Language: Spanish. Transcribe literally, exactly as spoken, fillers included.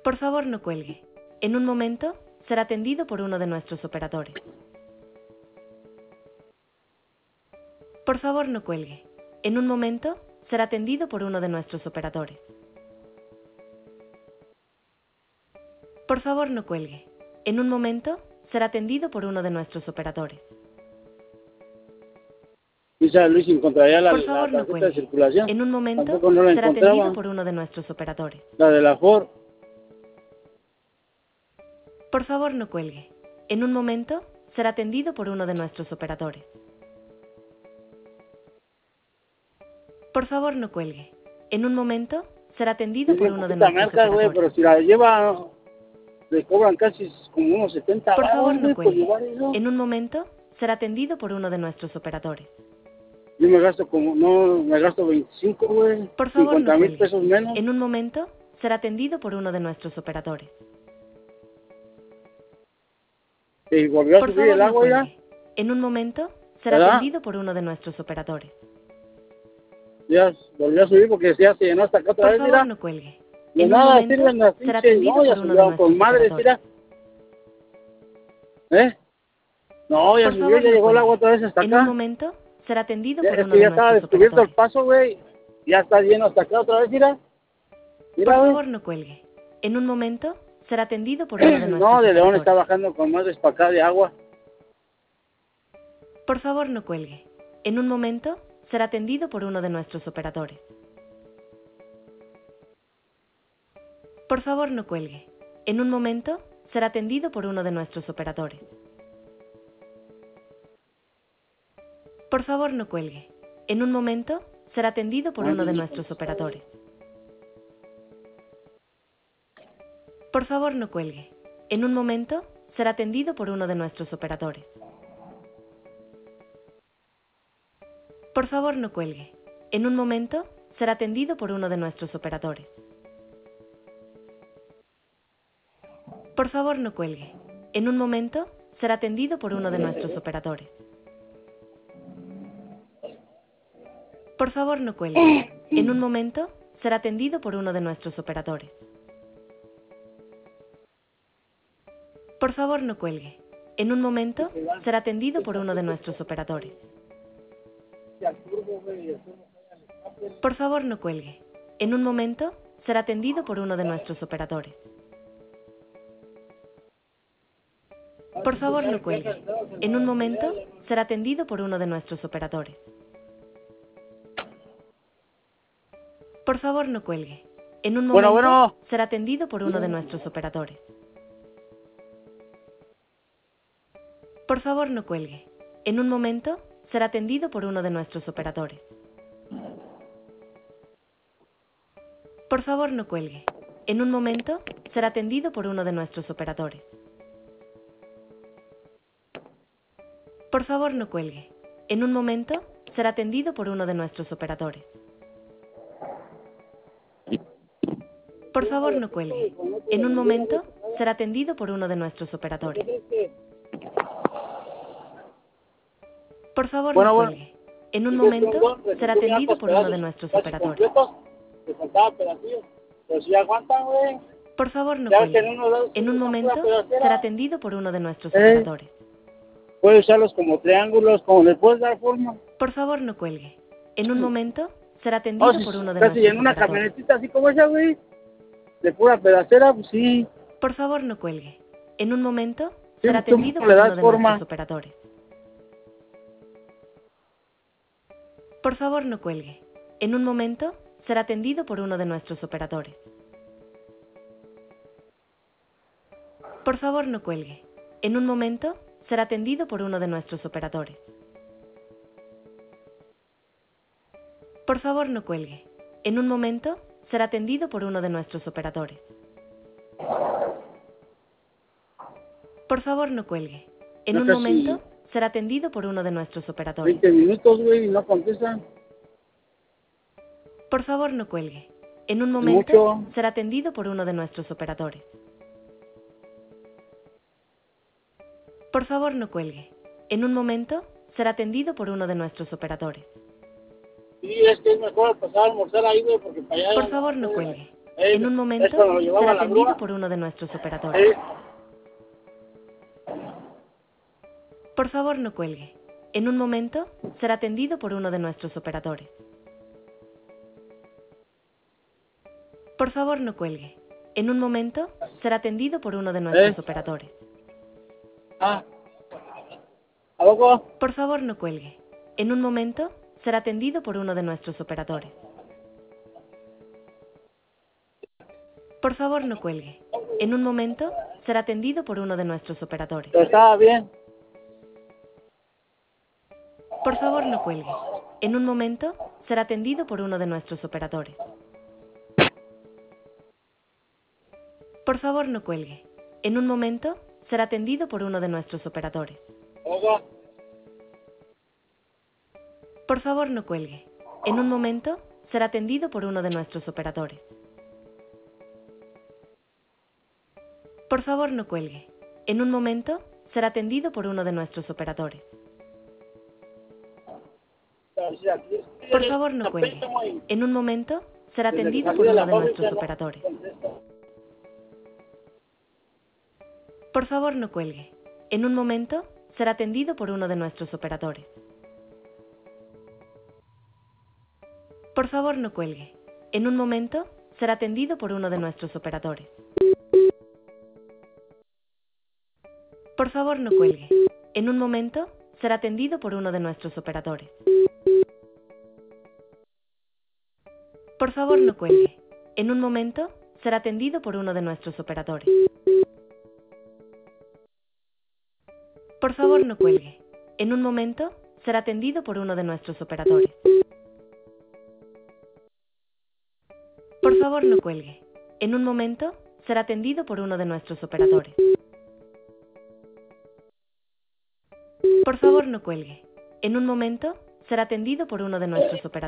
Por favor, no cuelgue. En un momento, será atendido por uno de nuestros operadores. Por favor, no cuelgue. En un momento, será atendido por uno de nuestros operadores. Por favor, no cuelgue. En un momento, será atendido por uno de nuestros operadores. Dice Luis, encontraría la, Por la favor, no tarjeta de cuelgue. circulación. En un momento, Tampoco no la será atendido encontraba. por uno de nuestros operadores. La de la Ford. Por favor, no cuelgue. En un momento, será atendido por uno de nuestros operadores. Por favor, no cuelgue. En un momento, será atendido Es por bien uno de poquita nuestros merca, güey, operadores. pero si la lleva, le cobran casi como unos setenta Por favor, baros, no güey, por cuelgue. llevar eso. En un momento, será atendido por uno de nuestros operadores. Yo me gasto como, no, me gasto veinticinco, güey. Por favor, no cincuenta mil cuelgue. pesos menos. En un momento, será atendido por uno de nuestros operadores. Y volvió a Por subir favor, el no agua ya. cuelgue. En un momento, será ¿Verdad? atendido por uno de nuestros operadores. Ya volvió a subir porque ya se llenó hasta acá otra Por vez, favor, mira. no cuelgue. De En un nada momento, sirven las será pinches, atendido no, ya por uno de subieron con nuestros madres, operadores. mira. ¿Eh? No, ya Por subió, favor, ya no llegó el agua cuelgue. otra vez hasta En un acá. momento, será atendido Ya, por es uno que de ya estaba nuestros descubierto el operadores. paso, güey. Ya está lleno hasta acá otra vez, mira. Por Mira, güey. favor, no cuelgue. En un momento, será atendido por uno de nuestros No, de León operadores. está bajando con madres para acá de agua. Por favor, no cuelgue. En un momento, será atendido por uno de nuestros operadores. Por favor, no cuelgue. En un momento, será atendido por uno de nuestros operadores. Por favor, no cuelgue. En un momento, será atendido por uno de nuestros operadores. Por favor, no cuelgue. En un momento, será atendido por uno de nuestros operadores. Por favor, no cuelgue. En un momento, será atendido por uno de nuestros operadores. Por favor, no cuelgue. En un momento, será atendido por uno de nuestros operadores. Por favor, no cuelgue. En un momento, será atendido por uno de nuestros operadores. Por favor, no cuelgue. En un momento, será atendido por uno de nuestros operadores. Por favor, no cuelgue. En un momento, será atendido por uno de nuestros operadores. Por favor, no cuelgue. En un momento, será atendido por uno de nuestros operadores. Por favor, no cuelgue. En un Bueno, momento, bueno. será atendido por uno de nuestros operadores. Por favor, no cuelgue. En un momento, será atendido por uno de nuestros operadores. Por favor, no cuelgue. En un momento, será atendido por uno de nuestros operadores. Por favor, no cuelgue. En un momento, será atendido por uno de nuestros operadores. Por favor, no cuelgue. En un momento, será atendido por uno de nuestros operadores. Por favor, Bueno, no bueno. cuelgue. En un momento, será atendido por uno de nuestros operadores. Le faltaban pedacillos. Pero si aguantan, güey. Por favor, no Ya que en cuelgue. unos lados En un usan pura momento, pedacera. será atendido por uno de nuestros Eh. operadores. Puedes usarlos como triángulos, como le puedes dar forma. Por favor, no cuelgue. En un momento, será Oh, atendido si por uno de casi nuestros en una operadores. camionetita así como esa, güey. De pura pedacera, pues sí. Por favor, no cuelgue. En un momento, Sí, será tú atendido le por das uno de forma. nuestros operadores. Por favor, no cuelgue. En un momento, será atendido por uno de nuestros operadores. Por favor, no cuelgue. En un momento, será atendido por uno de nuestros operadores. Por favor, no cuelgue. En un momento, será atendido por uno de nuestros operadores. Por favor, no cuelgue. En Ya un casi momento, será atendido por uno de nuestros operadores. veinte minutos, güey, y no contestan. Por favor, no cuelgue. En un Es momento, mucho. será atendido por uno de nuestros operadores. Por favor, no cuelgue. En un momento, será atendido por uno de nuestros operadores. Sí, es que es mejor pasar a almorzar ahí, güey, porque para allá... Por ya favor, no no- cuelgue. Eh, En un momento eso lo llevaba será la atendido grúa. por uno de nuestros operadores. Sí. Por favor, no cuelgue. En un momento será atendido por uno de nuestros operadores. Por favor, no cuelgue. En un momento será atendido por uno de nuestros ¿Eh? operadores. Ah. ¿A poco? Por favor, no cuelgue. En un momento será atendido por uno de nuestros operadores. Por favor, no cuelgue. En un momento será atendido por uno de nuestros operadores. Pero estaba bien. Por favor, no cuelgue. En un momento será atendido por uno de nuestros operadores. Por favor, no cuelgue. En un momento será atendido por uno de nuestros operadores. ¿A poco? Por favor, no cuelgue. En un momento será atendido por uno de nuestros operadores. Por favor, no cuelgue. En un momento será atendido por uno de nuestros operadores. Por favor, no cuelgue. En un momento será atendido por uno de nuestros operadores. Por favor, no cuelgue. En un momento será atendido por uno de nuestros operadores. Por favor, no cuelgue. En un momento será atendido por uno de nuestros operadores. Por favor, no cuelgue. En un momento será atendido por uno de nuestros operadores. Por favor, no cuelgue. En un momento será atendido por uno de nuestros operadores. Por favor, no cuelgue. En un momento será atendido por uno de nuestros operadores. Por favor, no cuelgue. En un momento será atendido por uno de nuestros operadores. Por favor, no cuelgue. En un momento será atendido por uno de nuestros operadores.